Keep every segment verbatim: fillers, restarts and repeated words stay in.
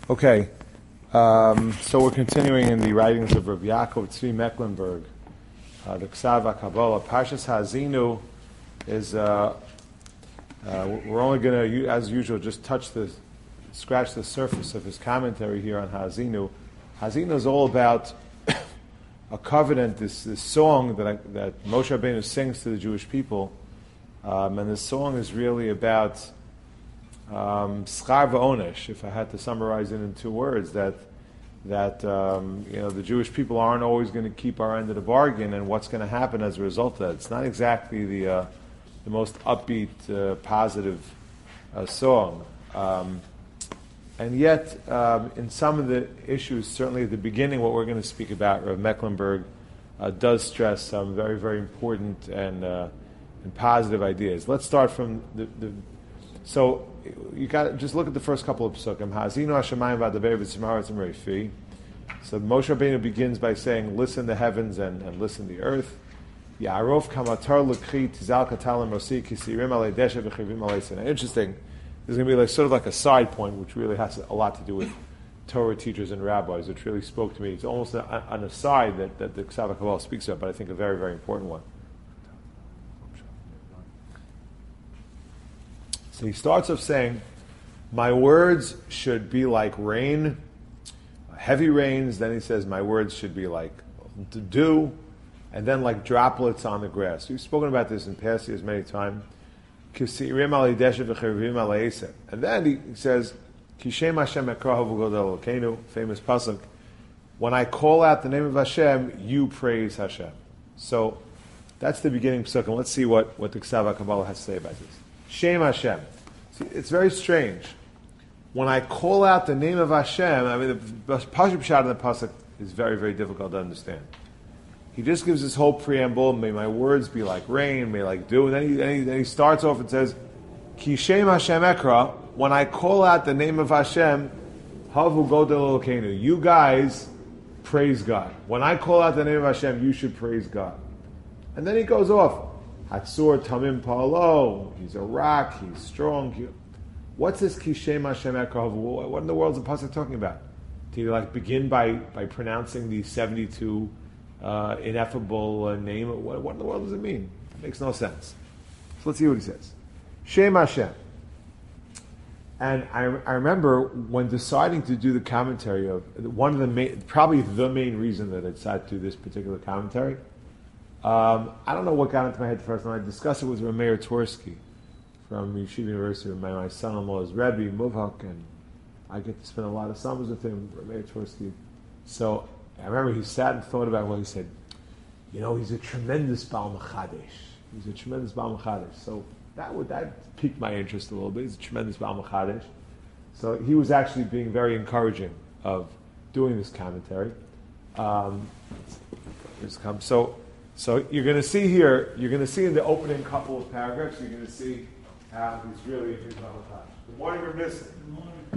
Okay, um, so we're continuing in the writings of Rabbi Yaakov Tzvi Mecklenburg. Uh, the Ksav Kabbalah, Parshas Haazinu is. Uh, uh, we're only going to, as usual, just touch the, scratch the surface of his commentary here on Haazinu. Haazinu is all about a covenant, this this song that I, that Moshe Rabbeinu sings to the Jewish people, um, and this song is really about. Um, Schar v'onesh, if I had to summarize it in two words, that that um, you know the Jewish people aren't always going to keep our end of the bargain, and what's going to happen as a result of that. It's not exactly the uh, the most upbeat, uh, positive uh, song, um, and yet um, in some of the issues, certainly at the beginning, what we're going to speak about, Rav Mecklenburg uh, does stress some very very important and uh, and positive ideas. Let's start from the, the so. You got to just look at the first couple of psukim. Haazinu Hashemayim v'adaber v'tzimaratzim reifi. So Moshe Rabbeinu begins by saying, "Listen the heavens and, and listen the earth." Ya'arov kamatar l'kchi tizal katalim rosi kisirim alei deshe v'chivim alei sena. Interesting. There's going to be like sort of like a side point, which really has a lot to do with Torah teachers and rabbis, which really spoke to me. It's almost a, an aside that, that the Ksav Kabbalah speaks about, but I think a very, very important one. So he starts off saying, my words should be like rain, heavy rains. Then he says, my words should be like dew, and then like droplets on the grass. We've spoken about this in past years many times. And then he says, famous pasuk, when I call out the name of Hashem, you praise Hashem. So that's the beginning pasuk, and let's see what, what the Ksav Kabbalah has to say about this. Shem Hashem. See, it's very strange. When I call out the name of Hashem, I mean, the Pashup shot in the pasuk is very, very difficult to understand. He just gives this whole preamble, may my words be like rain, may like dew, and then he, then he, then he starts off and says, Ki Shem Hashem Ekra, when I call out the name of Hashem, Havu Godel Elokeinu, you guys praise God. When I call out the name of Hashem, you should praise God. And then he goes off. Hatzur Tamim Pa'alo, he's a rock, he's strong. He, what's this Kishem Hashem Ekra? What in the world is the pasuk talking about? Do you like begin by, by pronouncing the seventy-two uh, ineffable uh, name? What, what in the world does it mean? It makes no sense. So let's see what he says. Shem Hashem. And I, I remember when deciding to do the commentary of one of the main, probably the main reason that I decided to do this particular commentary. Um, I don't know what got into my head first, and I discussed it with Rameir Tversky from Yeshiva University. My, my son-in-law is Rebbe Muvhak, and I get to spend a lot of summers with him, Rameir Tversky. So I remember he sat and thought about what he said. You know, he's a tremendous Baal Machadesh. He's a tremendous Baal Machadesh. So that would that piqued my interest a little bit. He's a tremendous Baal Machadesh. So he was actually being very encouraging of doing this commentary. Um, here's come so. So you're going to see here, you're going to see in the opening couple of paragraphs, you're going to see how he's really a big Baal. The morning we're missing. Good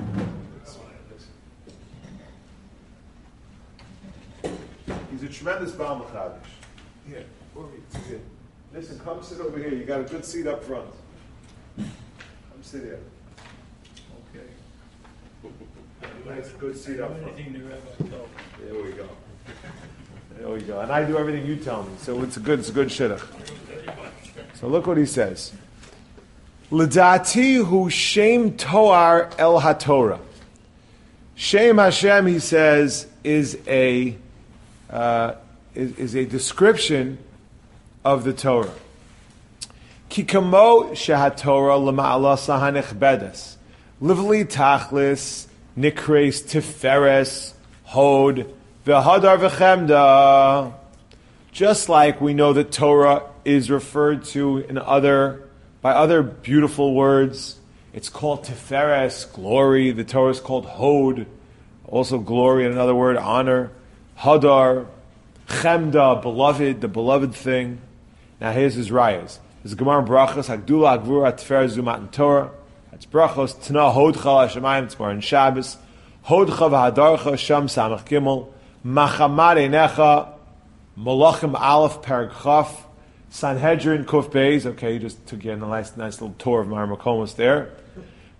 morning. He's a tremendous Baal Machadish. Here, here. Listen, come sit over here. You got a good seat up front. Come sit here. Okay. Nice, good seat up front. There we go. There we go. And I do everything you tell me. So it's a good, it's a good shidduch. So look what he says. L'dati hu shem toar el haTorah. Shem Hashem, he says, is a uh, is, is a description of the Torah. Ki kamo shehaTorah l'ma'ala sahanechbedes livli tachlis nikres tiferes hod. V'hadar v'chemda, just like we know that Torah is referred to in other by other beautiful words, it's called Tiferes, glory. The Torah is called Hod, also glory, in another word, honor. Hadar, Chemda, beloved, the beloved thing. Now here's his rayas. This is Gemara Brachos, Hagdula, Agvura, Tiferes, Zumat, and Torah. That's Brachos, Tna, Hodcha, Hashemayim, it's more in Shabbos. Hodcha v'hadarcha, Sham, Samach Gimel. Machamad Einecha, Malachim Aleph Perek Chaf, Sanhedrin Kuf Beis. Okay, you just took in a nice, nice little tour of Mar Makomos there.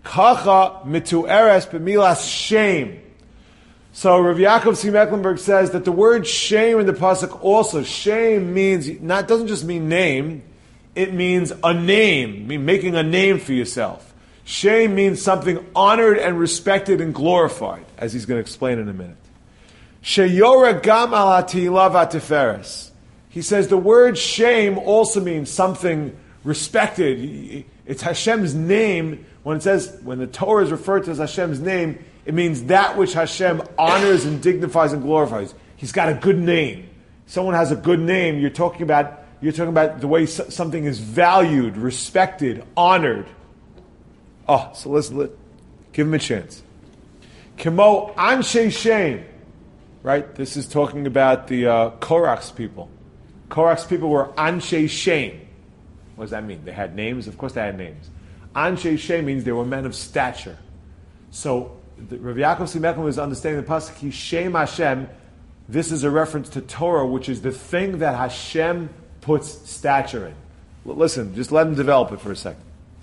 Kacha mitu'eres b'milas shame. So Rav Yaakov C. Mecklenburg says that the word shame in the pasuk also, shame means, not doesn't just mean name, it means a name, mean making a name for yourself. Shame means something honored and respected and glorified, as he's going to explain in a minute. Sheyora gam al ha'tehillah v'atiferes. He says the word shame also means something respected. It's Hashem's name. When it says, when the Torah is referred to as Hashem's name, it means that which Hashem honors and dignifies and glorifies. He's got a good name. Someone has a good name. You're talking about you're talking about the way something is valued, respected, honored. Oh, so listen, let, give him a chance. Kimo anshe shem, right? This is talking about the uh, Korach's people. Korach's people were anshe shem. What does that mean? They had names. Of course, they had names. Anshe shem means they were men of stature. So the, Rav Yaakov C. Mecklenburg is understanding the pasuk. He shem Hashem. This is a reference to Torah, which is the thing that Hashem puts stature in. L- listen, just let him develop it for a second.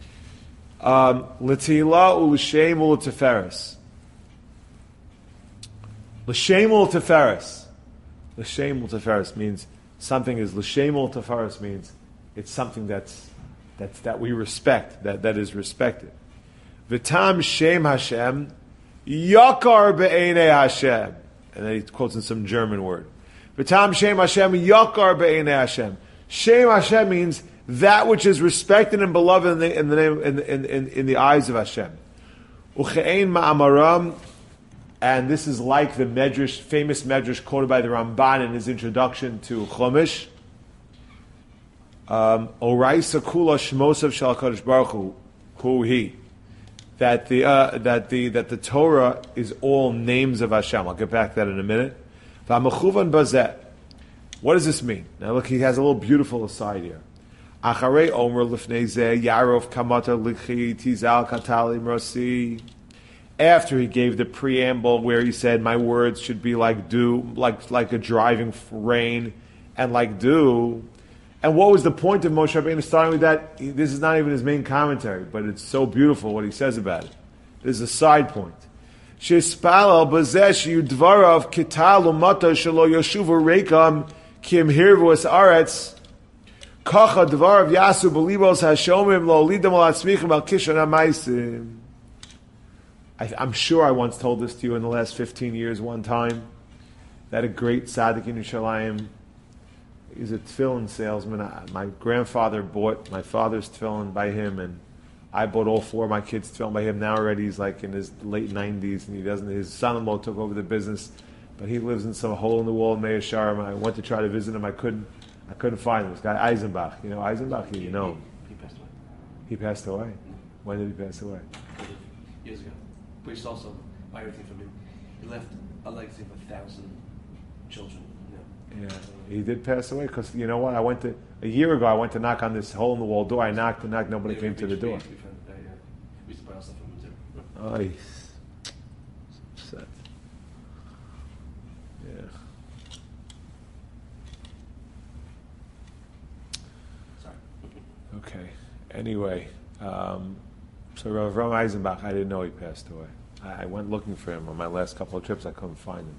L'tihila u'l'shem u'l'teferes. L'shem u'l'teferes. L'shem u'l'teferes means something is l'shem u'l'teferes means it's something that's that's that we respect, that, that is respected. V'tam shem Hashem yakar be'enei Hashem. And then he quotes in some German word. V'tam shem Hashem yakar be'enei Hashem. Shem Hashem means that which is respected and beloved in the, in the name in, in, in, in the eyes of Hashem. Uchein ma'amaram, and this is like the medrash, famous medrash quoted by the Ramban in his introduction to Chumash. Oraisa kula shmosav shel Kadosh Baruch Hu, hu he. That the uh, that the that the Torah is all names of Hashem. I'll get back to that in a minute. V'amechuvan bazeh. What does this mean? Now look, he has a little beautiful aside here. Acharei omer lifnei zeh yarov kamata likhi tizal katali mrosi. After he gave the preamble where he said, "My words should be like dew, like like a driving rain, and like dew." And what was the point of Moshe Rabbeinu starting with that? He, this is not even his main commentary, but it's so beautiful what he says about it. There's a side point. Shespalal bazesh yudvarav kital umata shelo yoshuva rekam kim hirvus aretz kacha dvarav yasu belibos hashomim lo lidam al atzmichim al kishon hamaisim. I'm sure I once told this to you in the last fifteen years one time, that a great tzaddik in Yerushalayim, he's a tefillin salesman. I, my grandfather bought my father's tefillin by him, and I bought all four of my kids' tefillin by him. Now already he's like in his late nineties, and he doesn't. His son-in-law took over the business, but he lives in some hole in the wall in Meir Sharm. I went to try to visit him. I couldn't. I couldn't find him. This guy Eisenbach. You know Eisenbach. You know. He, he passed away. He passed away. When did he pass away? Years ago. But he also buy everything from him. He left a legacy of a thousand children. Yeah, he did pass away because you know what? I went to a year ago. I went to knock on this hole in the wall door. I knocked and knocked. Nobody yeah, came to the door. We, uh, yeah. we used to buy our stuff from him too. Oh, he's upset. Yeah. Sorry. Okay. Anyway, um, so Rav Ram Eisenbach, I didn't know he passed away. I, I went looking for him on my last couple of trips. I couldn't find him.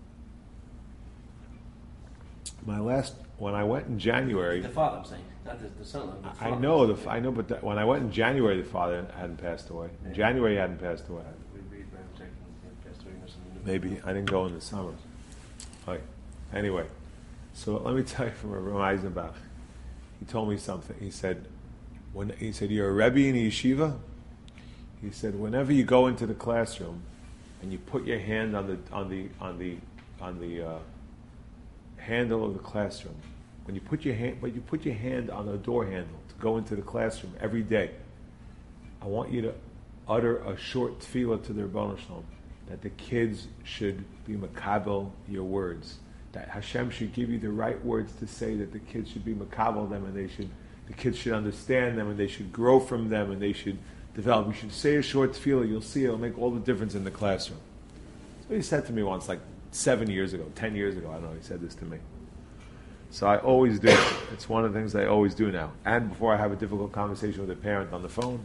My last, when I went in January, The father, I'm saying, not the, the son. The I father. know the I know, but that, when I went in January, the father hadn't passed away. In Yeah. January, he hadn't passed away. We read by checking he passed away or something. Maybe I didn't go in the summer. Okay. Anyway, so let me tell you from Rav Eisenbach. He told me something. He said, when he said you're a rebbe in a yeshiva. He said whenever you go into the classroom and you put your hand on the on the on the on the uh, handle of the classroom, when you put your hand, but you put your hand on the door handle to go into the classroom every day, I want you to utter a short tefillah to the Rebbeinu Shalom that the kids should be makabel your words, that Hashem should give you the right words to say, that the kids should be makabel them, and they should, the kids should understand them, and they should grow from them, and they should develop. You should say a short tefillah. You'll see it'll make all the difference in the classroom. That's what he said to me once, like seven years ago, ten years ago. I don't know. He said this to me. So I always do. It's one of the things I always do now. And before I have a difficult conversation with a parent on the phone,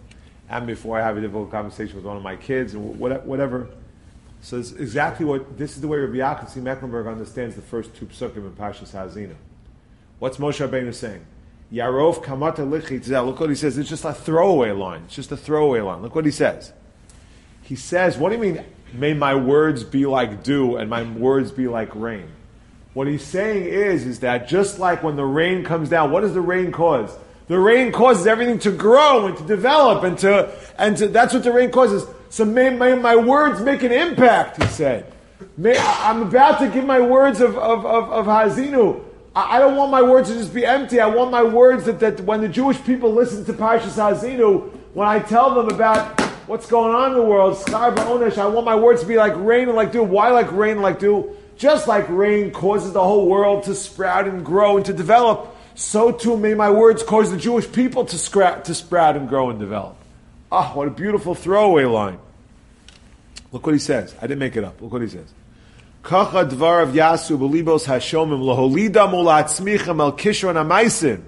and before I have a difficult conversation with one of my kids, and whatever. So it's exactly what, this is the way Rabbi Yaakov Mecklenburg understands the first two psukim in Parshas Ha'azina. What's Moshe Rabbeinu saying? Yarov kamata lichitzel. Look what he says. It's just a throwaway line. It's just a throwaway line. Look what he says. He says, what do you mean, may my words be like dew and my words be like rain? What he's saying is, is that just like when the rain comes down, what does the rain cause? The rain causes everything to grow and to develop and to, and to, that's what the rain causes. So may, may my words make an impact, he said. May, I'm about to give my words of, of, of, of Hazinu. I, I don't want my words to just be empty. I want my words that, that when the Jewish people listen to Parshas Hazinu, when I tell them about what's going on in the world, Schar Ba'onesh, I want my words to be like rain and like dew. Why like rain and like dew? Just like rain causes the whole world to sprout and grow and to develop, so too may my words cause the Jewish people to, scra- to sprout and grow and develop. Ah, what a beautiful throwaway line. Look what he says. I didn't make it up. Look what he says. Kacha dvarav yasu b'libos hashomim loholidam ulatzmichem el kishron amaisin.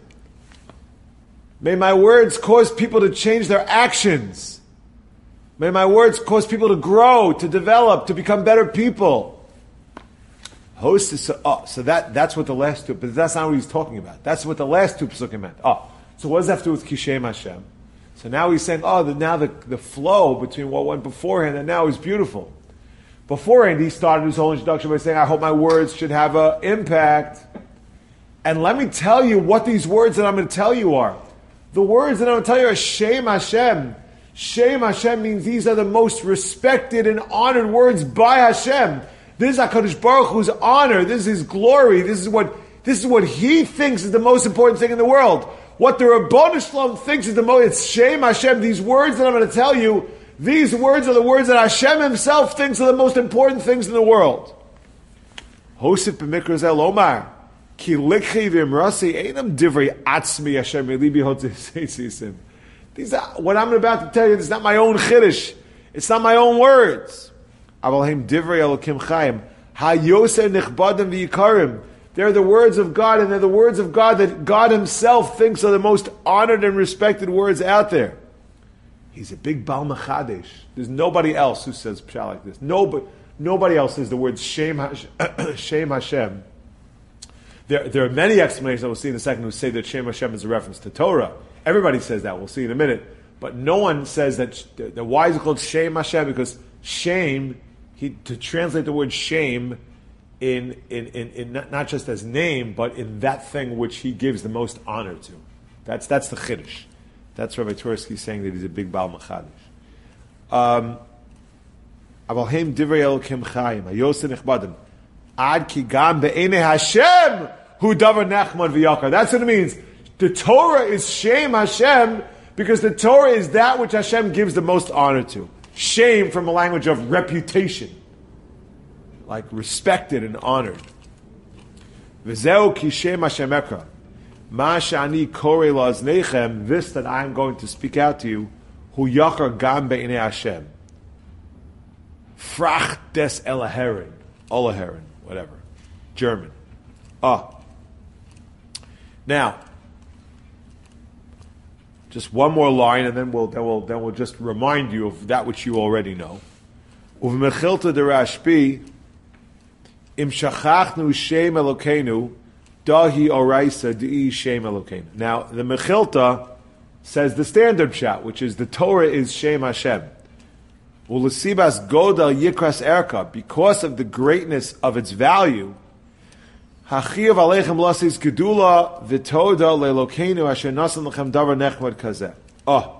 May my words cause people to change their actions. May my words cause people to grow, to develop, to become better people. Host is, oh, so that, that's what the last two, but that's not what he's talking about. That's what the last two psukim meant. Oh, so what does that have to do with Kishem Hashem? So now he's saying, oh, the, now the, the flow between what went beforehand and now is beautiful. Beforehand, he started his whole introduction by saying, I hope my words should have an impact. And let me tell you what these words that I'm going to tell you are. The words that I'm going to tell you are Shem Hashem. Shem Hashem means these are the most respected and honored words by Hashem. This is HaKadosh Baruch Hu's honor. This is His glory. This is what this is what He thinks is the most important thing in the world. What the Rabbanu Shalom thinks is the most. It's Shem Hashem. These words that I'm going to tell you, these words are the words that Hashem Himself thinks are the most important things in the world. Hosif b'mikra zeh lomar ki likhi v'imrasi einam divrei atzmi Hashem elibi hotzisim. These are what I'm about to tell you. This is not my own chiddush. It's not my own words. Avalhem divrei elokim chayim hayoseh nichbadim v'yikarim. They're the words of God, and they're the words of God that God Himself thinks are the most honored and respected words out there. He's a big Baal Mechadesh. There's nobody else who says pshat like this. Nobody, nobody else says the words Shem Hashem. Shem Hashem. There, there are many explanations that we'll see in a second who say that Shem Hashem is a reference to Torah. Everybody says that. We'll see in a minute. But no one says that. The why is it called Shem Hashem? Because shame, he, to translate the word shame in, in, in, in not, not just as name, but in that thing which he gives the most honor to. That's that's the chiddush. That's Rabbi Tursky saying that he's a big Baal Machadish. Um, Avalhem divrei elokim chayim hayoseh nichbadim ad ki gam be'enei Hashem hu davar nechman v'yakar. That's what it means. The Torah is Shem Hashem because the Torah is that which Hashem gives the most honor to. Shame from a language of reputation, like respected and honored. V'zeu ki Shem Hashem ekra. Ma shani korei la'aznechem, this that I am going to speak out to you, hu yachar gam be'inei Hashem. Frach des elaheren, olaheren, whatever, German. Ah. Now, just one more line, and then we'll then we'll then we'll just remind you of that which you already know. Uv'mechilta de Rashbi, im shachachnu shem Elokeinu. Dahi oraisa di shem Elokeinu. Now, the Mechilta says the standard pshat, which is the Torah is Shem Hashem. Ulasibas godal yikras erka, because of the greatness of its value. Hachiyav aleichem lasis gedula v'toda le'Elokeinu asher nasan lechem davar nechmad kazeh. Oh.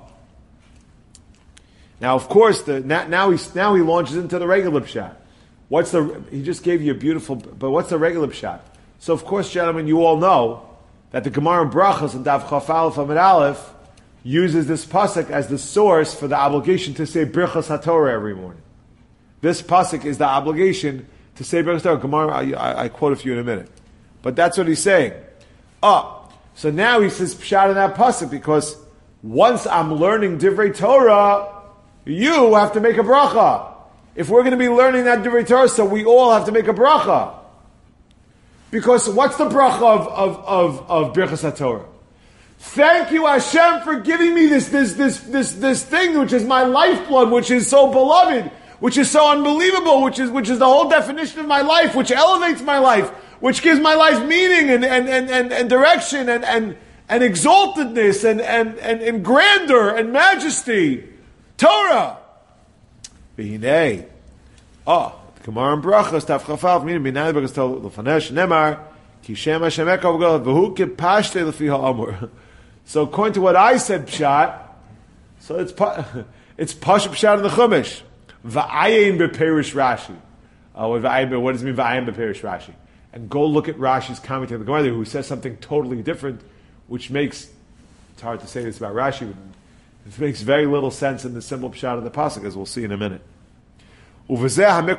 Now, of course, the, now, now he now he launches into the regular pshat. What's the? He just gave you a beautiful, but what's the regular pshat? So, of course, gentlemen, you all know that the Gemara in Brachos and Dav Chaf Aleph Amid Aleph uses this pasuk as the source for the obligation to say Birchas HaTorah every morning. This pasuk is the obligation to say Birchas HaTorah. Gemara, I, I, I quote a few in a minute. But that's what he's saying. Oh, so now he says Pshat in that pasuk because once I'm learning Divrei Torah, you have to make a bracha. If we're going to be learning that Divrei Torah, so we all have to make a bracha. Because what's the bracha of, of, of, of Birchas HaTorah? Thank you, Hashem, for giving me this, this, this, this, this thing, which is my lifeblood, which is so beloved, which is so unbelievable, which is, which is the whole definition of my life, which elevates my life, which gives my life meaning and, and, and, and, and direction and, and, and exaltedness and, and, and, and grandeur and majesty. Torah. V'hinei. Oh, the Gemara in Brachos, Tav Chafal, meaning B'nai Brachos Tol L'fanesh, Nemar, Ki Shem Hashem Ekav Gol, V'hu Kipashte L'fi Ha'amur. So according to what I said, Pshat, so it's it's Pasha Pshat in the Chumash. V'ayin B'perish Rashi. Uh, what, what does it mean, V'ayin B'perish Rashi? And go look at Rashi's commentary on the Gemara there, who says something totally different, which makes, it's hard to say this about Rashi, but it makes very little sense in the simple Pshat of the Pasuk, as we'll see in a minute. But with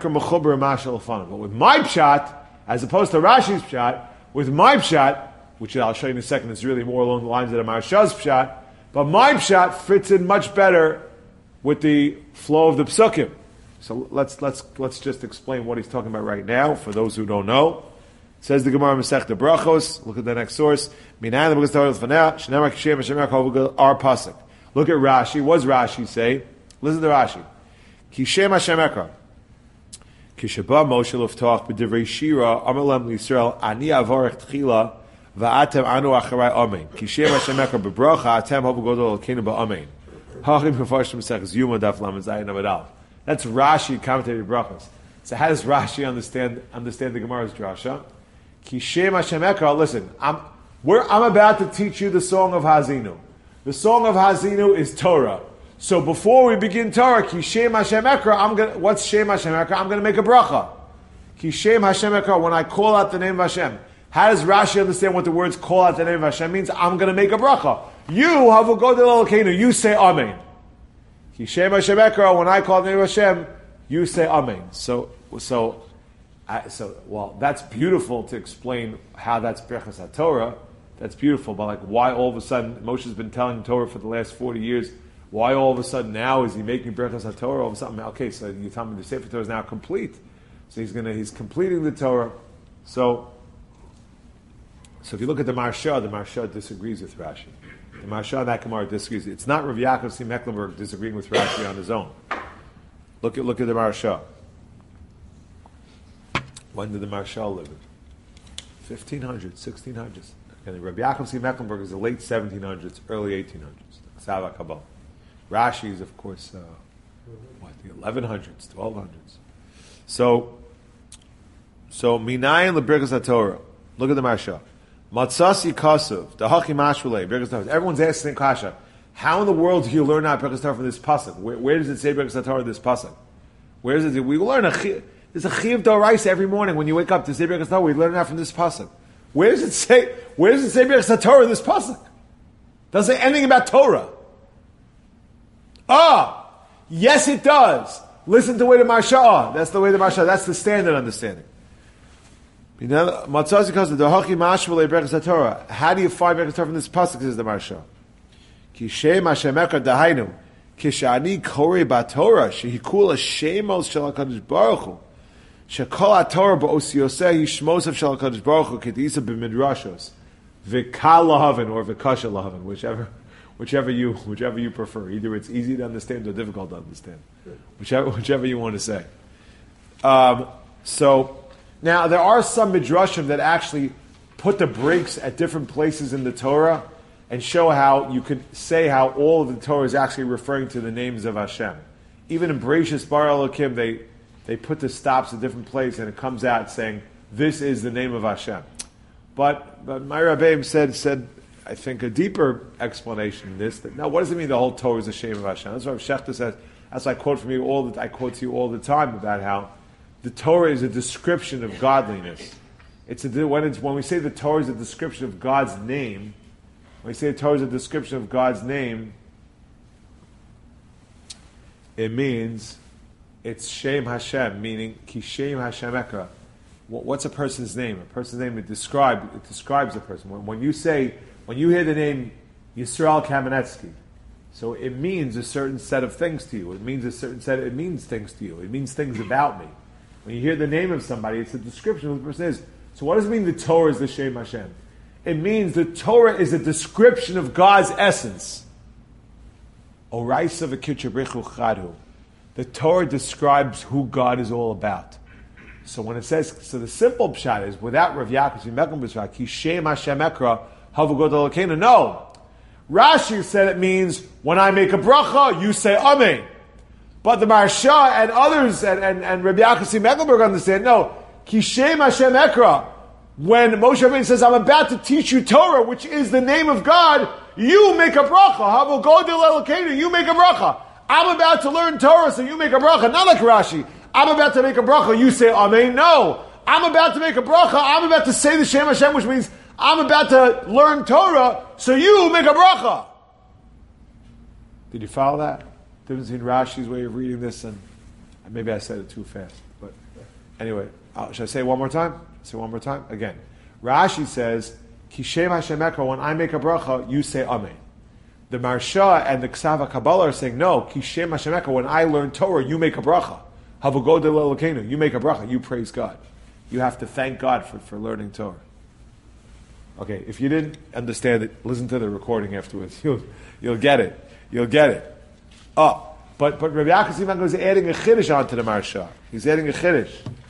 my Pshat, as opposed to Rashi's Pshat, with my Pshat, which I'll show you in a second, is really more along the lines of the Maharsha's Pshat, but my Pshat fits in much better with the flow of the Psukim. So let's let's let's just explain what he's talking about right now, for those who don't know. It says the Gemara Masechta Brachos, look at the next source, our Pasuk. Look at Rashi. What does Rashi say? Listen to Rashi. Kishem Hashem Ekra. Kishaba Moshe Luftoch b'divrei Shira Amalem Yisrael Ani Avarech Tchila Va'atem Anu Acharai Amen. Kishem Hashem Ekra b'bracha Atem Havu Godol Elkeinu ba'Amen. Hachim Mefarshim Sechus Yuma Daf Lamed Zayin Amud Aleph. That's Rashi commentated Brachos. So how does Rashi understand understand the Gemara's drasha? Kishem Hashem Ekra. Listen, I'm we're, I'm about to teach you the song of Hazinu. The song of Hazinu is Torah. So before we begin Torah, Ki Shem Hashem Ekra, I'm gonna, what's Shem Hashem Ekra? I'm gonna make a bracha. Ki Shem Hashem Ekra, when I call out the name of Hashem. How does Rashi understand what the words call out the name of Hashem means? I'm gonna make a bracha. You, Havu Godel Elokeinu, you say Amen. Ki Shem Hashem Ekra, when I call the name of Hashem, you say Amen. So, so, I, so, well, that's beautiful to explain how that's Berachas HaTorah. That's beautiful, but like, why all of a sudden, Moshe's been telling Torah for the last forty years, why all of a sudden now is he making Berachas HaTorah? All of a sudden, okay, so you tell me the Sefer Torah is now complete. So he's gonna, he's completing the Torah. So, so if you look at the Maharsha, the Maharsha disagrees with Rashi. The Maharsha, that Gemara disagrees. It's not Rav Yaakov C. Mecklenburg disagreeing with Rashi on his own. Look at, look at the Maharsha. When did the Maharsha live? fifteen hundreds, sixteen hundreds. And Rabbi Yaakov C. Mecklenburg is the late seventeen hundreds, early eighteen hundreds. Ksava Kabbalah. Rashi is, of course, uh, what, the eleven hundreds, twelve hundreds. So, so Minayin leBirkas HaTorah. Look at the Maharsha. Matzasi Kasuv, the Hachi Mashulei, Birkas HaTorah. Everyone's asking Kasha, how in the world do you learn out Birkas HaTorah from this pasuk? Where, where does it say Birkas HaTorah in this pasuk? Where is it? We learn a there's a Chiv Doraisa every morning when you wake up to say Birkas HaTorah. We learn out from this pasuk. Where does it say? Where does it say Birkas HaTorah in this pasuk? Doesn't say anything about Torah. Ah, yes, it does. Listen to the way the Maharsha. Ah, that's the way the Maharsha. That's the standard understanding. How do you find Birkas HaTorah from this pasuk? Says the Maharsha. Kishem Hashem Ekar Dahainu Kishani Korei BaTorah Shehikula Shemos Shel HaKadosh Baruch Hu. Shekol HaTorah ba'osiyoseh yishmosav shel HaKadosh Baruch Hu kedisa b'midrashos v'kal lahavin or v'kasha lahavin, whichever, whichever you, whichever you prefer. Either it's easy to understand or difficult to understand, whichever, whichever you want to say. Um, so now there are some midrashim that actually put the breaks at different places in the Torah and show how you could say how all of the Torah is actually referring to the names of Hashem. Even in Bereshis Bar Elokim, they They put the stops at different places, and it comes out saying, "This is the name of Hashem." But but my Rabbeim said said I think a deeper explanation in this. That now, what does it mean? The whole Torah is the shame of Hashem. That's what Shechta says. That's what I quote from you all. The, I quote to you all the time about how the Torah is a description of godliness. It's a, when it's when we say the Torah is a description of God's name. When we say the Torah is a description of God's name, it means it's Shem Hashem, meaning Ki Shem Hashem Ekra. What's a person's name? A person's name it describes it describes a person. When, when you say when you hear the name Yisrael Kamenetsky, so it means a certain set of things to you. It means a certain set. It means things to you. It means things about me. When you hear the name of somebody, it's a description of who the person is. So what does it mean? The Torah is the Shem Hashem. It means the Torah is a description of God's essence. Oraisa v'kitchabrichu chadu. The Torah describes who God is all about. So when it says, so the simple pshat is, without Rav Yaakov, ki Shem Hashem Ekra, Havugod Elokeinu. No. Rashi said it means, when I make a bracha, you say Amen. But the Maharsha and others, and, and, and Rabbi Yaakov Mecklenburg understand, no, ki Shem Hashem Ekra. When Moshe Rabbeinu says, I'm about to teach you Torah, which is the name of God, you make a bracha. Havugod Elokeinu, you make a bracha. I'm about to learn Torah, so you make a bracha. Not like Rashi. I'm about to make a bracha, you say Amen. No. I'm about to make a bracha, I'm about to say the Shem Hashem, which means I'm about to learn Torah, so you make a bracha. Did you follow that? Difference in Rashi's way of reading this, and maybe I said it too fast. But anyway, uh, should I say it one more time? Say it one more time? Again. Rashi says, Ki Shem Hashem Ekra, when I make a bracha, you say Amen. The Maharsha and the Ksava Kabbalah are saying, no, Ki Shem Hashem Ekra, when I learn Torah, you make a bracha. Havugod Elokeinu, you make a bracha, you praise God. You have to thank God for, for learning Torah. Okay, if you didn't understand it, listen to the recording afterwards. You'll, you'll get it. You'll get it. Oh, but, but Rabbi Yaakov is adding a chiddush onto the Maharsha. He's adding a chiddush.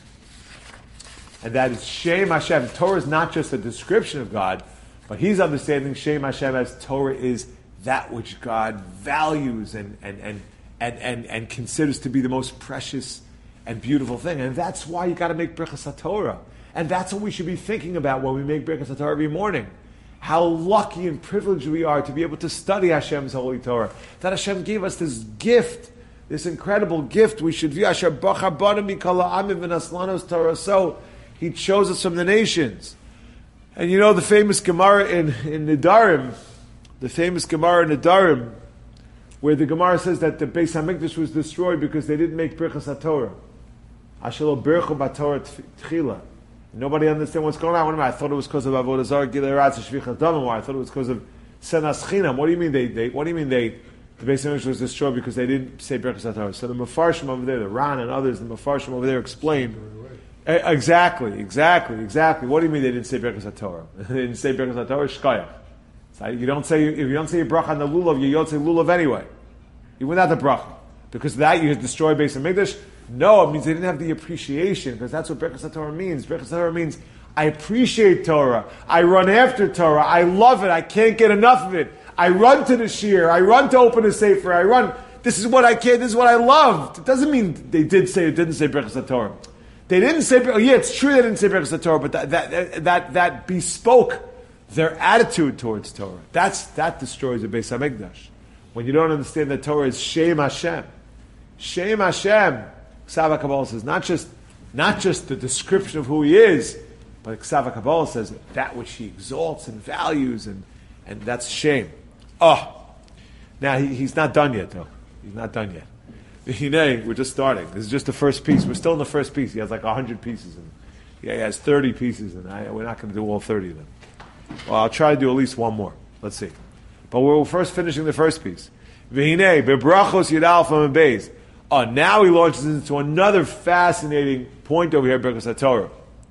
And that is Shem Hashem. Torah is not just a description of God, but he's understanding Shem Hashem as Torah is that which God values and, and, and, and, and, and considers to be the most precious and beautiful thing. And that's why you got to make Birchas HaTorah. And that's what we should be thinking about when we make Birchas HaTorah every morning. How lucky and privileged we are to be able to study Hashem's Holy Torah. That Hashem gave us this gift, this incredible gift. We should view Asher Bachar Bana Mikala Amim V'Naslanos Torah. So he chose us from the nations. And you know the famous Gemara in, in Nedarim, the famous Gemara in Nedarim, where the Gemara says that the Beis HaMikdash was destroyed because they didn't make Birchas HaTorah. Ashelo Birchu B'Torah Tchila. Nobody understands what's going on. I thought it was because of Avodah Zarah, Gilei Ratz, Shvichas Damim. I thought it was because of Senas Chinam. What do you mean they, they? What do you mean they? The Beis HaMikdash was destroyed because they didn't say Birchas HaTorah. So the Mefarshim over there, the Ran and others, the Mefarshim over there explain. Uh, exactly, exactly, exactly. What do you mean they didn't say Birchas HaTorah? They didn't say Birchas HaTorah. Shkayach. So you don't say if you don't say your bracha on the lulav, you don't say lulav anyway. Even without the bracha, because of that you destroy Beis HaMikdash. No, it means they didn't have the appreciation, because that's what Birchas HaTorah means. Birchas HaTorah means, I appreciate Torah. I run after Torah. I love it. I can't get enough of it. I run to the shir. I run to open a sefer. I run. This is what I can. This is what I love. It doesn't mean they did say it didn't say Birchas HaTorah. They didn't say. Oh, yeah, it's true they didn't say Birchas HaTorah, but that that that that bespoke their attitude towards Torah. That's that destroys the Beis HaMikdash. When you don't understand that Torah is Shem Hashem, Shem Hashem. Ksava Kabbalah says not just not just the description of who he is, but Ksava Kabbalah says that which he exalts and values, and, and that's shame. Oh, now he, he's not done yet, though. He's not done yet. Hinei, we're just starting. This is just the first piece. We're still in the first piece. He has like a hundred pieces, and yeah, he has thirty pieces, and I, we're not going to do all thirty of them. Well, I'll try to do at least one more. Let's see. But we're first finishing the first piece. V'hinei bebrachos yidal from beis. Oh, now he launches into another fascinating point over here, Birchas HaTorah.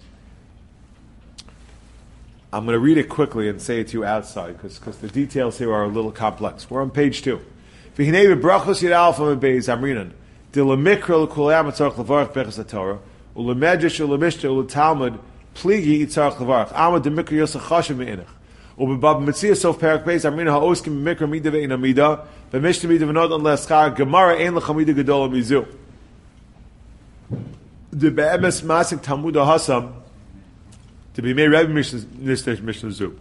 I'm going to read it quickly and say it to you outside, because the details here are a little complex. We're on page two. V'hinei b'brachos yidal from beis amrinan dilamikra l'kulayam etzarch levarach Birchas HaTorah ulemedrash ulemishta uletalmud pligi etzarch levarach amad demikra yosach chashem me'inach ubebab mitzvah sof perak beis amrinan ha'oskim b'mikra mida ve'ina mida. The Mishnah Midah V'not on Leschar Gemara Ein L'Chamida Gedola Mizu. The Be'emes Masik Talmud HaSam to be made Rebbe Mishnah Zu.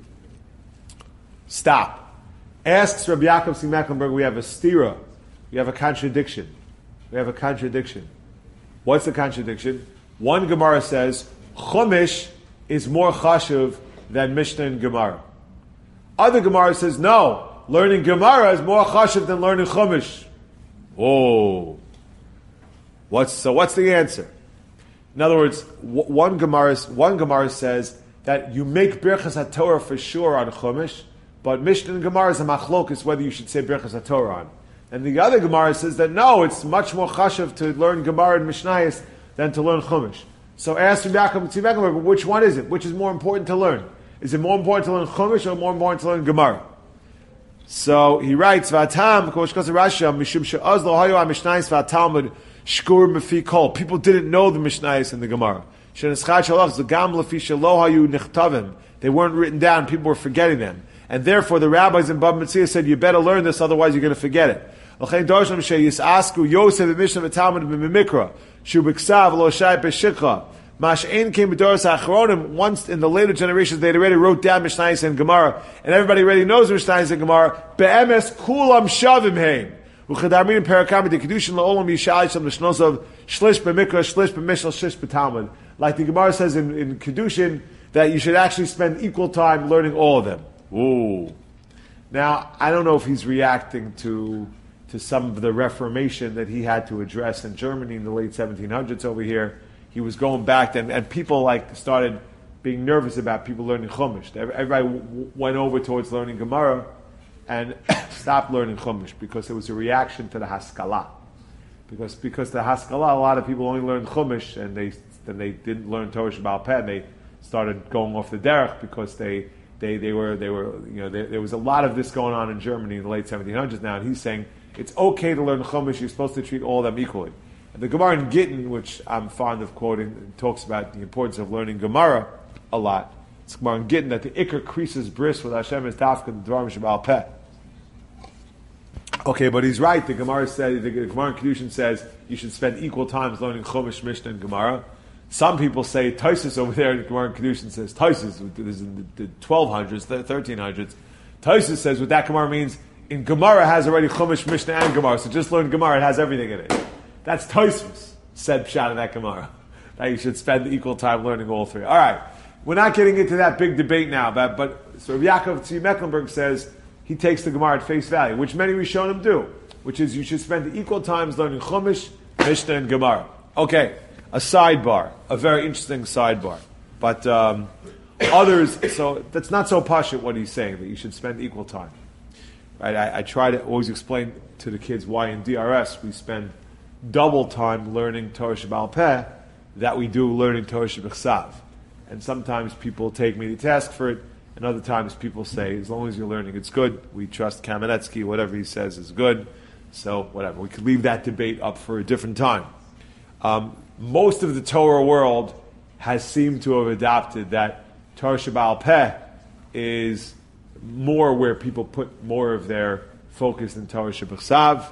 Stop. Asks Rabbi Yaakov Tzvi Mecklenburg, we have a stira, we have a contradiction. We have a contradiction. What's the contradiction? One Gemara says Chumash is more chashuv than Mishnah and Gemara. Other Gemara says no. Learning Gemara is more chashuv than learning Chumash. Oh, what's so? What's the answer? In other words, one Gemara one Gemara says that you make Birchas HaTorah for sure on Chumash, but Mishnah and Gemara is a machlokus whether you should say Birchas HaTorah on. And the other Gemara says that no, it's much more chashuv to learn Gemara and Mishnayos than to learn Chumash. So ask Rabbi Yaakov Tzvi Mecklenburg, which one is it? Which is more important to learn? Is it more important to learn Chumash or more important to learn Gemara? So he writes, "V'atam k'moshkos Rashi mishum she'az lo hayu ha'mishnayis v'atalmud shkur mefi kol." People didn't know the Mishnayos and the Gemara. Sheneschad shalach zagam lefi shelo hayu nichtavim. They weren't written down. People were forgetting them, and therefore the rabbis in Bava Metzia said, "You better learn this, otherwise you're going to forget it." L'chein dosham sheyisasku Yosef v'Mishnah v'Talmud b'mimikra shu b'ksav lo shai b'shikha. Mash'en came b'doros ha'achronim. Once in the later generations, they had already wrote down Mishnayos and Gemara, and everybody already knows Mishnayos and Gemara. Be'emes kulam shavim heim. U'chadamim perakam b'kedushin la'olam yishayisham l'shnosav shlish b'mikra, shlish b'mishnah, shlish b'talmud. Like the Gemara says in, in Kedushin, that you should actually spend equal time learning all of them. Ooh. Now, I don't know if he's reacting to to some of the Reformation that he had to address in Germany in the late seventeen hundreds over here. He was going back, and, and people like started being nervous about people learning Chumash. Everybody w- went over towards learning Gemara and stopped learning Chumash because it was a reaction to the Haskalah. Because because the Haskalah, a lot of people only learned Chumash, and they then they didn't learn Torah Shebaal Peh, and they started going off the derech because they they they were they were you know they, there was a lot of this going on in Germany in the late seventeen hundreds now, and he's saying it's okay to learn Chumash. You're supposed to treat all of them equally. And the Gemara in Gittin, which I'm fond of quoting, talks about the importance of learning Gemara a lot. It's Gemara in Gittin that the Iker creases bris with Hashem is Dafka the Dvarim Shebaal Peh. Okay, but he's right. The Gemara said the Gemara in Kedushin says you should spend equal times learning Chumash, Mishnah, and Gemara. Some people say Taisus over there in the Gemara in Kedushin says Taisus. This is in the twelve hundreds, the thirteen hundreds. Taisus says what that Gemara means in Gemara has already Chumash, Mishnah, and Gemara. So just learn Gemara; it has everything in it. That's Taisus said pshat in that Gemara that you should spend equal time learning all three. All right, we're not getting into that big debate now, but, but so Yaakov Tzvi Mecklenburg says he takes the Gemara at face value, which many Rishonim do, which is you should spend equal times learning Chumash, Mishnah, and Gemara. Okay, a sidebar, a very interesting sidebar, but um, others. So that's not so pashut what he's saying that you should spend equal time. Right? I, I try to always explain to the kids why in D R S we spend double time learning Torah Shebaal Peh that we do learning Torah Shebechsav. And sometimes people take me to task for it, and other times people say, as long as you're learning, it's good. We trust Kamenetsky, whatever he says is good. So whatever, we could leave that debate up for a different time. Um, most of the Torah world has seemed to have adopted that Torah Shebaal Peh is more where people put more of their focus in Torah Shebechsav.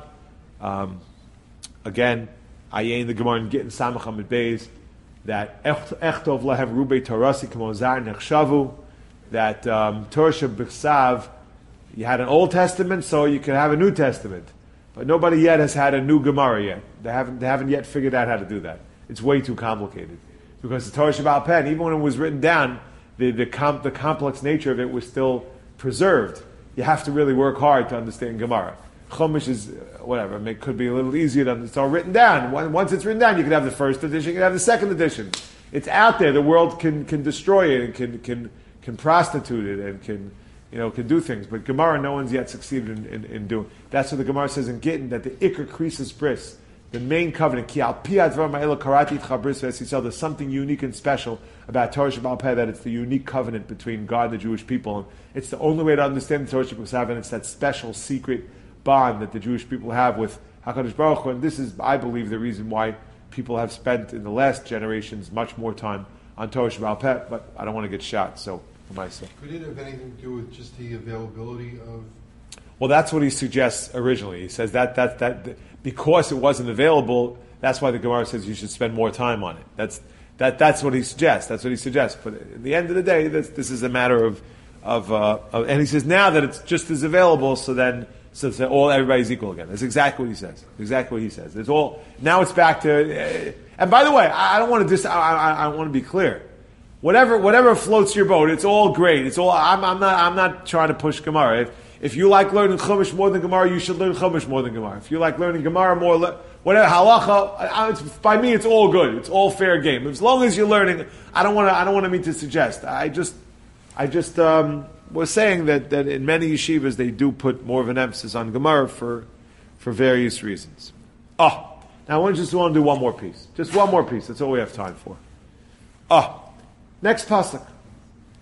Um, Again, Ayin the Gemara in Gittin Samach Amid Beis that Echtov Lahem Rubei Torasi K'mozar Nechshavu that um, Torah Shebechsav you had an Old Testament, so you can have a New Testament, but nobody yet has had a new Gemara yet. They haven't they haven't yet figured out how to do that. It's way too complicated because the Torah Shebaal Peh, even when it was written down, the the, com- the complex nature of it was still preserved. You have to really work hard to understand Gemara. Chumash is, uh, whatever, it could be a little easier to It's all written down. Once it's written down, you can have the first edition, you can have the second edition. It's out there. The world can, can destroy it and can, can, can prostitute it and can, you know, can do things. But Gemara, no one's yet succeeded in, in, in doing. That's what the Gemara says in Gittin, that the Iker creases bris, the main covenant, ki al pi advar ma'ela karati itcha bris v'esisel. There's something unique and special about Torah Shebaal Peh, that it's the unique covenant between God and the Jewish people. And it's the only way to understand the Torah Shebaal Peh, and it's that special secret bond that the Jewish people have with HaKadosh Baruch Hu, and this is, I believe, the reason why people have spent in the last generations much more time on Torah Shebaal Peh, but I don't want to get shot, so for myself. Could it have anything to do with just the availability of... Well, that's what he suggests originally. He says that, that, that because it wasn't available, that's why the Gemara says you should spend more time on it. That's, that, that's what he suggests. That's what he suggests. But at the end of the day, this, this is a matter of... of, uh, of and he says now that it's just as available, so then... So, so all everybody's equal again. That's exactly what he says. Exactly what he says. It's all now. It's back to. Uh, and by the way, I, I don't want to dis. I, I, I want to be clear. Whatever, whatever floats your boat, it's all great. It's all. I'm, I'm not. I'm not trying to push Gemara. If, if you like learning Chumash more than Gemara, you should learn Chumash more than Gemara. If you like learning Gemara more, whatever halacha. I, it's, by me, it's all good. It's all fair game. As long as you're learning, I don't want to. I don't want to mean to suggest. I just. I just. Um, was saying that, that in many yeshivas they do put more of an emphasis on Gemara for for various reasons. Oh, now I just want to do one more piece. Just one more piece. That's all we have time for. Oh, next pasuk.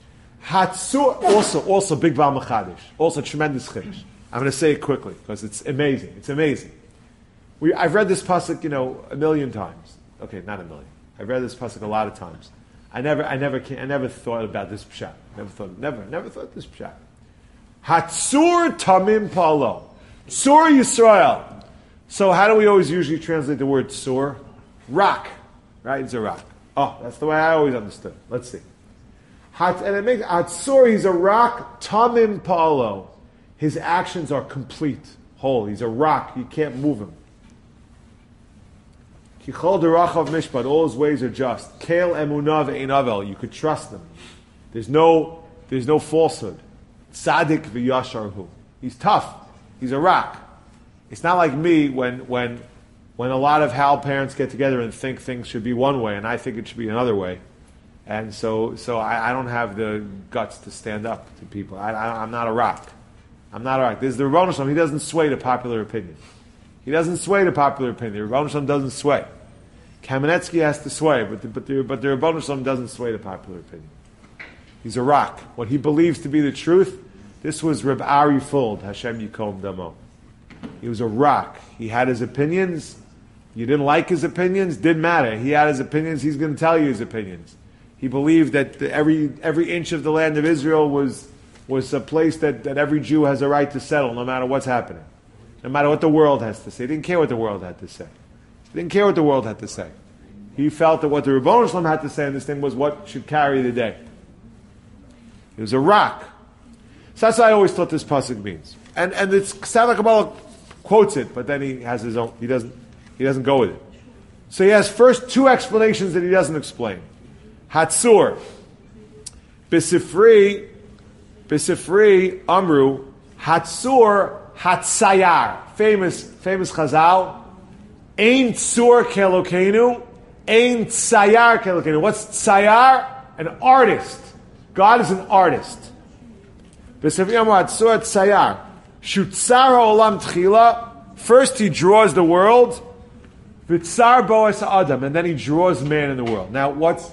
Hatsur, also, also big Baal Mechadish, also tremendous Chiddush. I'm going to say it quickly because it's amazing. It's amazing. We, I've read this pasuk, you know, a million times. Okay, not a million. I've read this pasuk a lot of times. I never, I never, I never thought about this pshat. Never thought, never, never thought this pshat. Hatsur tamim palo, Tsur Yisrael. So how do we always usually translate the word tsur? Rock, right? It's a rock. Oh, that's the way I always understood. Let's see. Hat, and it makes Hatsur. He's a rock. Tamim palo. His actions are complete, whole. He's a rock. You can't move him. Kichol derachav mishpat. All his ways are just. Kel emunav einavel. You could trust him. There's no, there's no falsehood. Tzadik v'yasharhu. He's tough. He's a rock. It's not like me when when when a lot of Hal parents get together and think things should be one way, and I think it should be another way. And so, so I, I don't have the guts to stand up to people. I, I, I'm not a rock. I'm not a rock. There's the Rebbeinu Shalom. He doesn't sway to popular opinion. He doesn't sway to popular opinion. The Rebbeinu Shalom doesn't sway. Kamenetsky has to sway, but the, but the, but the Rebbeinu Shalom doesn't sway to popular opinion. He's a rock. What he believes to be the truth. This was Reb Ari Fuld, Hashem Yikom Damo. He was a rock. He had his opinions. You didn't like his opinions, didn't matter. He had his opinions. He's going to tell you his opinions. He believed that the, every every inch of the land of Israel was was a place that, that every Jew has a right to settle, no matter what's happening, no matter what the world has to say. He didn't care what the world had to say. He didn't care what the world had to say. He felt that what the Rebbeinu Shalom had to say in this thing was what should carry the day. He was a rock. So that's what I always thought this pasuk means. And and it's Ksava Kabbalah quotes it, but then he has his own. He doesn't. He doesn't go with it. So he has first two explanations that he doesn't explain. Hatsur, Bisifri, Bisifri Amru, Hatsur Hatsayar. Famous, famous Chazal. Ein Tsur Kelokenu, Ein Tsayar Kelokenu. What's Tsayar? An artist. God is an artist. Bisifri Amru Hatsur Hatsayar. Shutzar Olam Tchila. First he draws the world. Vitzar Boas Adam, and then he draws man in the world. Now, what's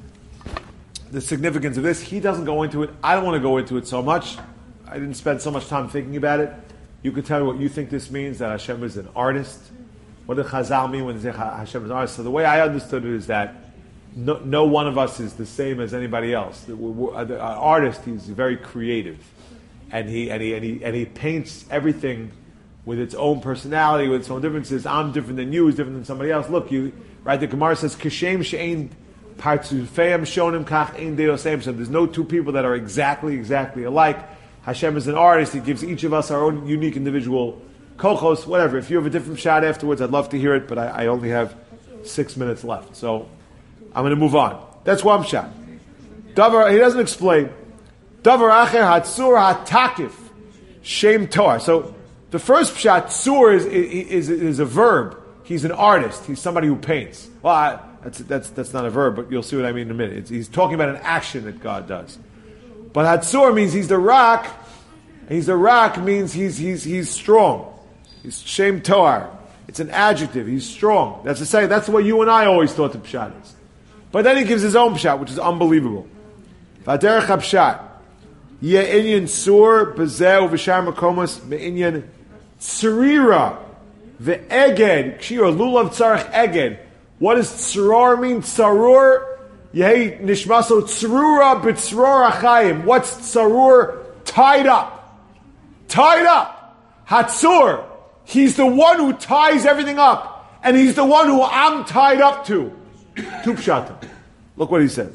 the significance of this? He doesn't go into it. I don't want to go into it so much. I didn't spend so much time thinking about it. You can tell me what you think this means, that Hashem is an artist. What does Chazal mean when they say Hashem is an artist? So the way I understood it is that no, no one of us is the same as anybody else. An artist, he's very creative. And he, and he, and he, and he paints everything with its own personality, with its own differences. I'm different than you, is different than somebody else. Look, you right. The Gemara says, "Kishem she'ein partzufeim shonim kach ein deosem." So there's no two people that are exactly, exactly alike. Hashem is an artist. He gives each of us our own unique individual kochos. Whatever. If you have a different shot afterwards, I'd love to hear it. But I, I only have six minutes left, so I'm going to move on. That's one shot. Davar. He doesn't explain. Davar acher hatzur hatakif shem tor. So. The first pshat, tsur, is, is, is a verb. He's an artist. He's somebody who paints. Well, I, that's, that's, that's not a verb, but you'll see what I mean in a minute. It's, he's talking about an action that God does. But hatsur means he's the rock. He's the rock means he's, he's, he's strong. He's shem toar. It's an adjective. He's strong. That's to say, that's what you and I always thought the pshat is. But then he gives his own pshat, which is unbelievable. Vaderech pshat. Ye inyan sur bezeh uv'shar makomos me'inyan Tsarira, the eged, kshir, lulav tzarech eged. What does tsarar mean? Tsarur, yehi nishmaso tsarura b'tzaror achayim. What's tsarur? Tied up. Tied up. Hatsur, he's the one who ties everything up. And he's the one who I'm tied up to. Two pshatim. Look what he says.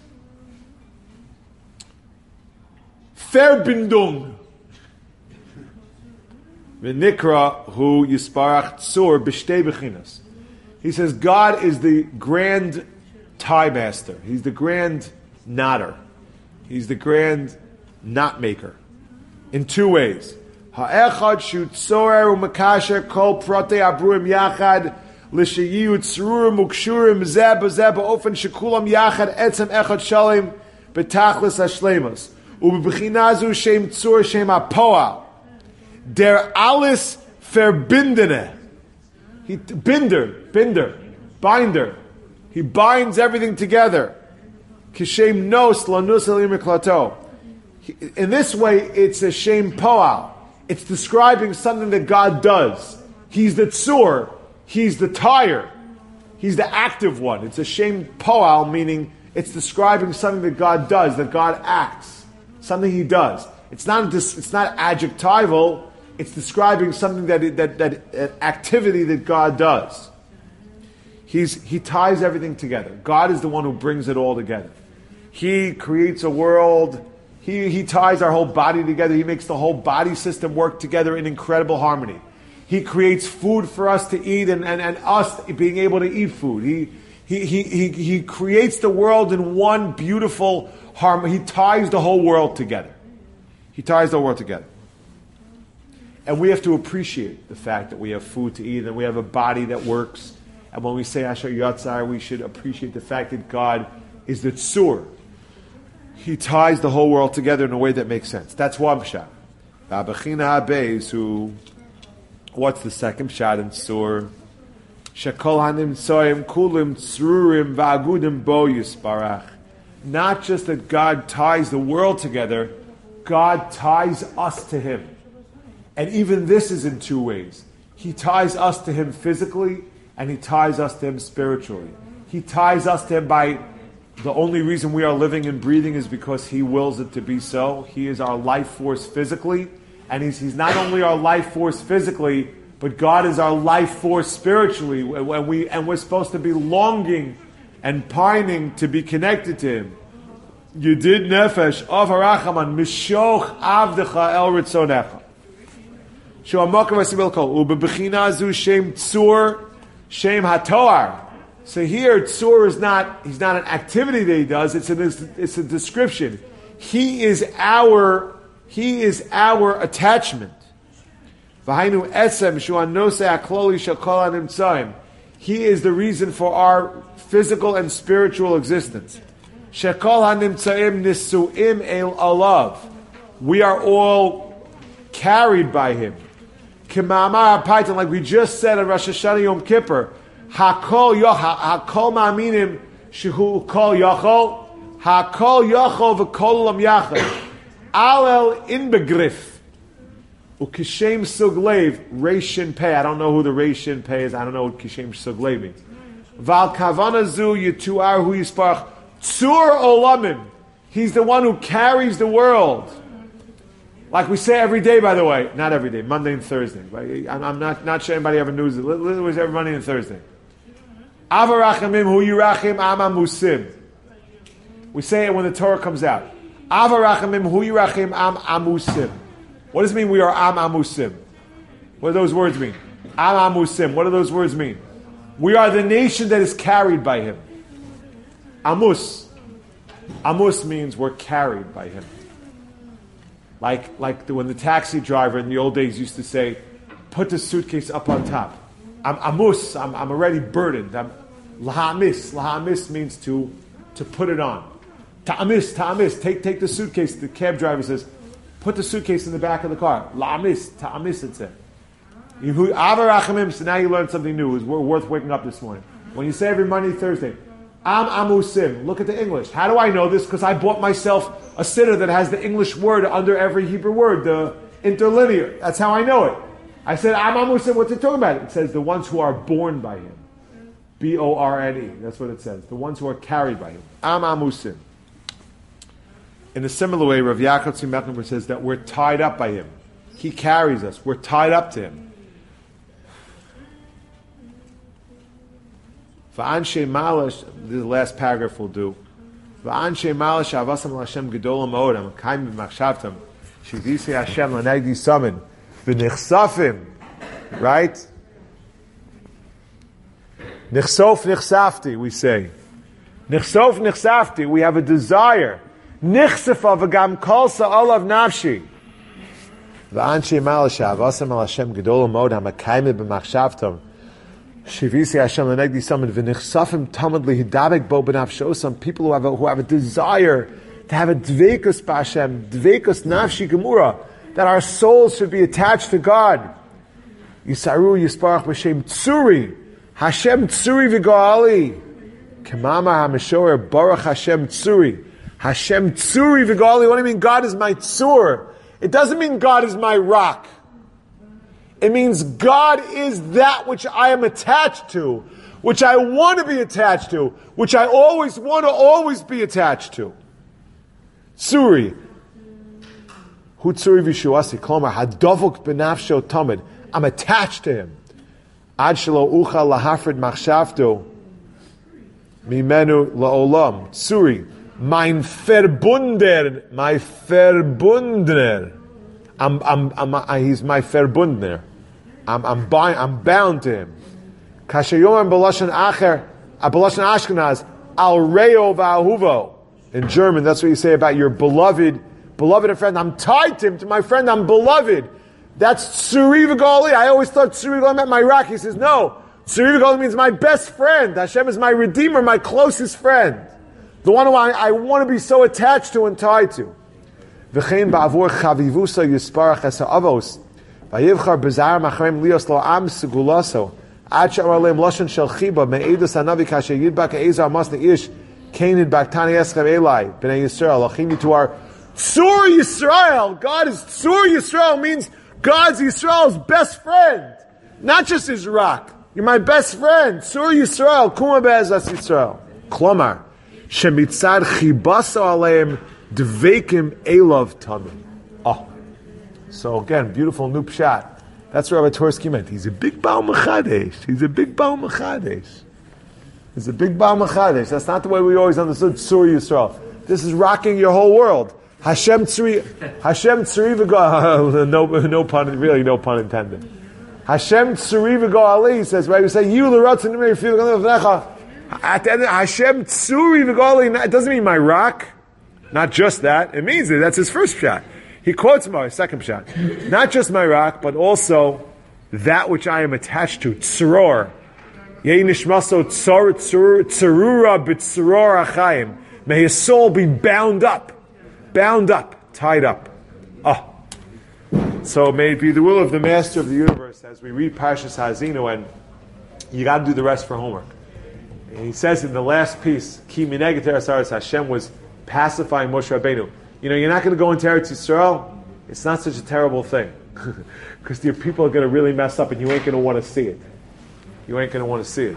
Ferbindung. V'nikra hu yisparach tsur b'shtei bechinas. He says God is the grand tie master. He's the grand knotter. He's the grand knot maker. In two ways. Ha'echad shu tzorer u'makasher kol protei abruim yachad l'sheyiu tzururim u'kshurim zeh b'zeh ba'ofen shekulam yachad etzem echad shalem b'tachlis hashlemas u'b'bechinazu shem tzur shem ha'poal. Der alles verbindene. He binder, binder, binder. He binds everything together. Kishem nos lanus elim klato. In this way, it's a shem poal. It's describing something that God does. He's the tzur. He's the tire. He's the active one. It's a shem poal, meaning it's describing something that God does, that God acts, something He does. It's not it's not adjectival. It's describing something that that that, that activity that God does. He's He ties everything together. God is the one who brings it all together. He creates a world. He, he ties our whole body together. He makes the whole body system work together in incredible harmony. He creates food for us to eat and, and, and us being able to eat food. He, he, he, he, he creates the world in one beautiful harmony. He ties the whole world together. He ties the whole world together. And we have to appreciate the fact that we have food to eat and we have a body that works. And when we say Asher Yatzar, we should appreciate the fact that God is the tzur. He ties the whole world together in a way that makes sense. That's one pshat. B'abachina habeis, who, what's the second pshat in Sur? Shekol hanim tsoyim kulim tzrurim v'agudim bo yisparach. Not just that God ties the world together, God ties us to Him. And even this is in two ways. He ties us to Him physically, and He ties us to Him spiritually. He ties us to Him by the only reason we are living and breathing is because He wills it to be so. He is our life force physically, and He's, he's not only our life force physically, but God is our life force spiritually, and, we, and we're supposed to be longing and pining to be connected to Him. Yedid nefesh av harachaman mishoch avdecha el ritzonecha. Sho'amokav asibel kol ubebechina zu shem tzur shem hatoar. So here, tzur is not, he's not an activity that he does, it's a, it's a description. He is our, he is our attachment. V'hainu esem shu'an nosei hakloli shakol hanimtzaim. He is the reason for our physical and spiritual existence. Shakol hanimtzaim nisu'im el alav. We are all carried by Him. K'ma'amar ha'paitan, like we just said on Rosh Hashanah Yom Kippur, Hakol yochol, hakol ma'aminim shehu kol yochol, hakol yochol v'kol lam yachal, alel in begrif, ukishem suglev reishin pei. I don't know who the reishin pei is. I don't know what kishem suglev means. Val kavana zu yituar hu yisparach tzur olamim. He's the one who carries the world. Like we say every day, by the way, not every day, Monday and Thursday. Right? I'm, I'm not not sure anybody ever knows it. It was every Monday and Thursday. Avarachamim hu yirachim am amusim. We say it when the Torah comes out. Avarachamim hu yirachim am amusim. What does it mean we are am amusim? What do those words mean? Am amusim. What do those words mean? We are the nation that is carried by Him. Amus. Amus means we're carried by Him. Like, like the, when the taxi driver in the old days used to say, put the suitcase up on top. I'm amus, I'm, I'm already burdened. I'm lahamis. Lahamis means to, to put it on. Ta'amis, ta'amis, take, take the suitcase. The cab driver says, put the suitcase in the back of the car. Lahamis, ta'amis, it said. So now you learned something new. It was worth waking up this morning. When you say every Monday, Thursday, Am amusim. Look at the English. How do I know this? Because I bought myself a siddur that has the English word under every Hebrew word, the interlinear. That's how I know it. I said, Am amusim, what's it talking about? It says the ones who are born by Him. B O R N E. That's what it says. The ones who are carried by Him. Am amusim. In a similar way, Rav Yaakov Tzvi Mecklenburg says that we're tied up by Him. He carries us. We're tied up to Him. V'anshe malash, the last paragraph will do. V'anshe malash avasam l'Hashem gedolam odam kaim b'machshavtam shivisi Hashem l'negdi samin v'nichsafim, right? Nichsof nichsafti, we say. Nichsof nichsafti, we have a desire. Nichsefa v'gam kolsa olav nafshi. V'anshe malash avasam l'Hashem gedolam odam kaim b'machshavtam Shivisi Hashem lenegdi samin v'nichsafim tamadli hidabek bo b'nafsho. Some people who have a, who have a desire to have a dveikus b'Hashem, dveikus nafshi gemura, that our souls should be attached to God. Yisaru yisparach b'shem tzuri, Hashem tzuri v'goali. Kemamar HaMeshorer Baruch Hashem Tzuri. Hashem Tzuri V'Gali. What do you mean God is my Tzur? It doesn't mean God is my rock. It means God is that which I am attached to, which I want to be attached to, which I always want to always be attached to. Tzuri. Hu Tzuri V'Shuasi. Klomar Hadovuk B'Nafsho Tamid. I'm attached to Him. Ad Shelo Ucha Lahafrid Machshavto Mimenu La'olam. Tzuri. Mein Verbunder. My Verbundner. I'm, I'm, I'm, I'm, he's my Verbundner. I'm, I'm, bind, I'm bound to Him. Kashayom B'Lashon Acher. B'Lashon Ashkenaz. Al Reo V'Ahuvo. In German, that's what you say about your beloved, beloved friend. I'm tied to him, to my friend. I'm beloved. That's Tzuri V'Gali. I always thought Tzuri V'Gali meant my rock. He says, no. Tzuri V'Gali means my best friend. Hashem is my redeemer, my closest friend. The one who I, I want to be so attached to and tied to. V'chein ba'avur chavivusa yisparach esa avos. V'yivchar b'zar machrem lios lo am segulaso. Ad she'amar leim lashon shel chiba me'edus hanavi kasher yidbak e'ezar mas ne'ish. Canaan Baktani Eschem Eli, Bnei Yisrael, Achim to our Tzur Yisrael. God is Tzur Yisrael means God's Yisrael's best friend. Not just his rock. You're my best friend. Tzur Yisrael, Kuma Be'ezas Yisrael. Klomar, Shemitzad Chibaso Aleim, Dveikim Elov Tamim. Oh. So again, beautiful new pshat. That's what Rabbi Torsky meant. He's a big Baal Mechadesh. He's a big Baal Mechadesh. It's a big Baal Mechadesh. That's not the way we always understood Tzur Yisrael. This is rocking your whole world. Hashem Tzuri, Hashem Tzuri V'Go, no, no pun, really no pun intended. Hashem Tzuri V'Go Ali says, right, we say, you l'rotzen nimei fil v'necha. At the end, Hashem Tzuri V'Go Ali, it doesn't mean my rock. Not just that. It means it. That's his first shot. He quotes my second shot. Not just my rock, but also that which I am attached to. Tzuror. May his soul be bound up, bound up, tied up. Oh. So may it be the will of the Master of the universe as we read Parshas Ha'azinu, and you got to do the rest for homework. And he says in the last piece, Ki mineged Eretz Haaretz, Hashem was pacifying Moshe Rabbeinu. You know, you're not going to go into Eretz Yisrael. It's not such a terrible thing, because your people are going to really mess up, and you ain't going to want to see it. You ain't going to want to see it.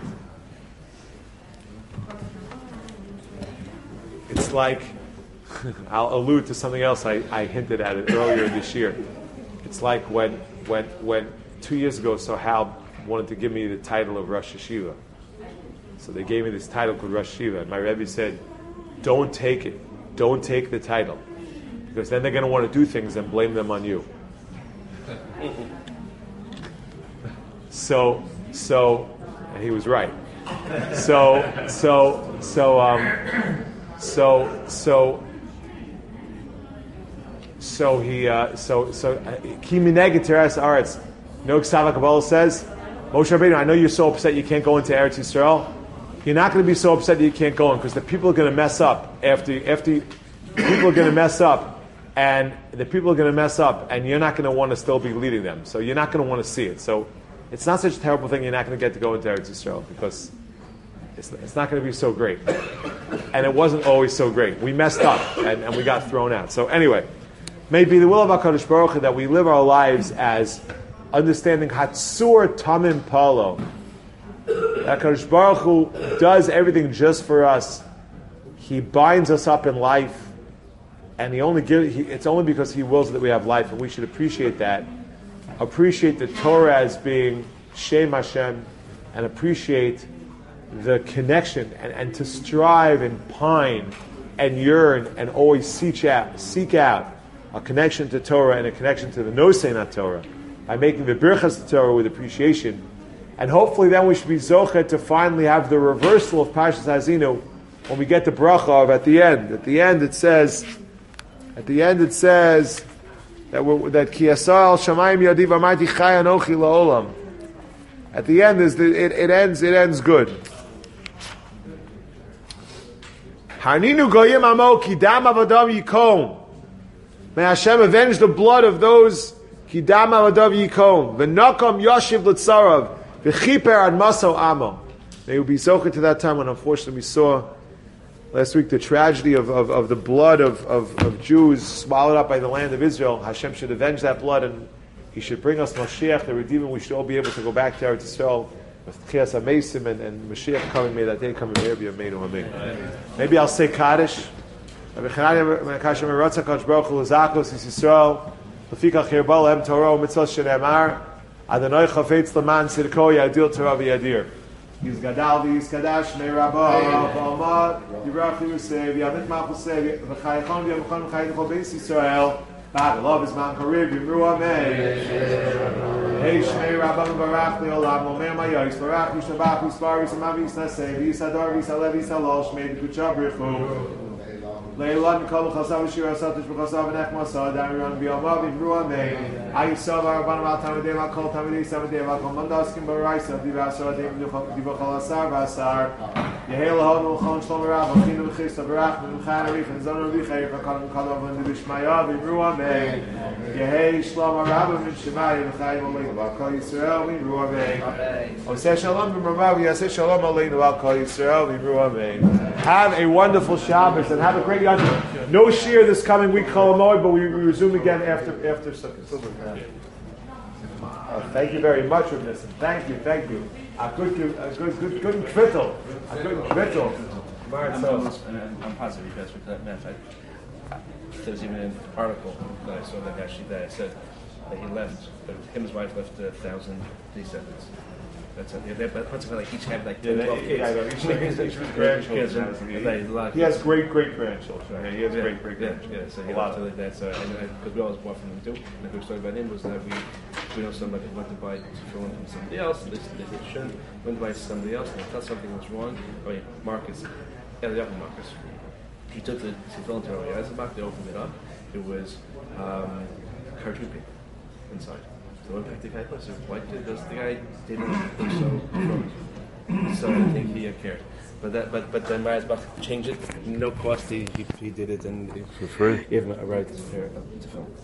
It's like, I'll allude to something else, I, I hinted at it earlier this year. It's like when, when, when two years ago, so Hal wanted to give me the title of Rosh Hashiva. So they gave me this title called Rosh Hashiva, and my Rebbe said, don't take it. Don't take the title. Because then they're going to want to do things and blame them on you. So, So, and he was right. So, so, so, um, so, so, so he, uh, so, so, Ki mineged Eretz Haaretz. No, Ksava Kabbalah says, Moshe Rabbeinu, I know you're so upset you can't go into Eretz Yisrael. You're not going to be so upset that you can't go in, because the people are going to mess up after, after, people are going to mess up, and the people are going to mess up, and you're not going to want to still be leading them. So you're not going to want to see it. So it's not such a terrible thing. You're not going to get to go into Eretz Yisrael, because it's, it's not going to be so great. And it wasn't always so great. We messed up, and, and we got thrown out. So anyway, may it be the will of HaKadosh Baruch Hu that we live our lives as understanding Hatzur Tamim Palo. HaKadosh Baruch Hu does everything just for us. He binds us up in life, and he only gives, he, it's only because he wills that we have life, and we should appreciate that. Appreciate the Torah as being Shem Hashem, and appreciate the connection, and, and to strive and pine and yearn and always seek out, seek out a connection to Torah and a connection to the Nosei Not Torah by making the Birchas Torah with appreciation. And hopefully then we should be zochet to finally have the reversal of Parshas Ha'azinu when we get the bracha of at the end. At the end it says, at the end it says that we're, that Ki Yasal Shamayim Yadi V'Amarti Chai Anochi La'olam. At the end is the, it, it ends it ends good. Harninu Goyim Amo Kidam Avadav Yikom. May Hashem avenge the blood of those Kidam Avadav Yikom. V'Nokam Yoshiv L'Tzarav. V'chiper ad maso amo. May we be zocher to that time when unfortunately we saw last week the tragedy of, of, of the blood of, of, of Jews swallowed up by the land of Israel. Hashem should avenge that blood and He should bring us Mashiach, the Redeemer. We should all be able to go back to Eretz Yisrael with Tchias HaMeisim and, and Mashiach coming. May that day come and be Amen. Amen. Maybe I'll say Kaddish. Rabbi Chananya Mekashem Meratza Kadosh Baruch Hu L'Zakos Yisrael Lefikach Hirbal Em Torah Mitzvah Shenemar Adonai Chafetz L'man Tzidko Yadil Torah V'Yadir Yiz Gadal V'Yiz Kadash Mei Rabba V'Almad Yirach Yusei V'Yamit Ma'achul Sei V'Chayachon V'Yamachon V'Chayit L'Chol Beis Yisrael Ba'ad Love is Man Kariv Yimru Amen Hey Shmei Rabba V'Barach Le'olam Omer Mayos Barach Yishabach Yisbar Yisamav Yisnasei V'Yisador V'Yisalev Yisalosh Shmei D'Kucha B'Richu Leilan Kol Chasav Shira Satish B'Chasav Nechma Sa Damiran B'Yamav Yimru Amen Ayisav Arabban Al Tamadei Al Kol Tamadei Samadei Al Kol Mandaskim B'Raisa D'Vasar D'Vachal Asar V'Asar Yehel Hod L'Chon Shlom Rav L'Chinu L'Chista Barach L'Mchan Arif and Zon L'Vichei V'Kol L'Kol L'Vishmaya V'Yimru Amen Yehei Shlom Rav Min Shemai V'Chayim Aleinu Al Kol Yisrael V'Yimru Amen Oseh Shalom B'Mamav Yaseh Shalom Aleinu Al Kol Yisrael V'Yimru Amen. Have a wonderful Shabbos and have a great Yom. No shir this coming week, Chol Hamoed, but we, we resume again after after Sukkot. Uh, thank you very much, Rav Nissen. Thank you, thank you. A good, a good, good, good kvittel. A good kvittel. I'm, I'm, I'm positive you guys were that match. I, there was even an article that I saw that actually that said that he left, that him and his wife left a thousand descendants. That's it. Yeah, but what's it like? Each had like ten, yeah, twelve kids. Yeah, each, each, each, each grandchildren. He, he has great great grandchildren. Yeah, he has yeah, great great grandchildren. Yeah, so he left like that. So because we always bought from him too. And the good story about him was that we we know somebody went to buy tefillin from somebody else. They they said shouldn't. Went to buy somebody else. And they thought something was wrong. I mean, Marcus, Eliyahu Marcus. He took the tefillin to Rabbi Yisrael. They opened it up. It was um, cartoon paper inside. So in fact, the guy was liked it because the guy didn't think so. So I think he cared. But that, but but then Marisbach changed it. No cost. He, he he did it and for free. Gave him a right to film.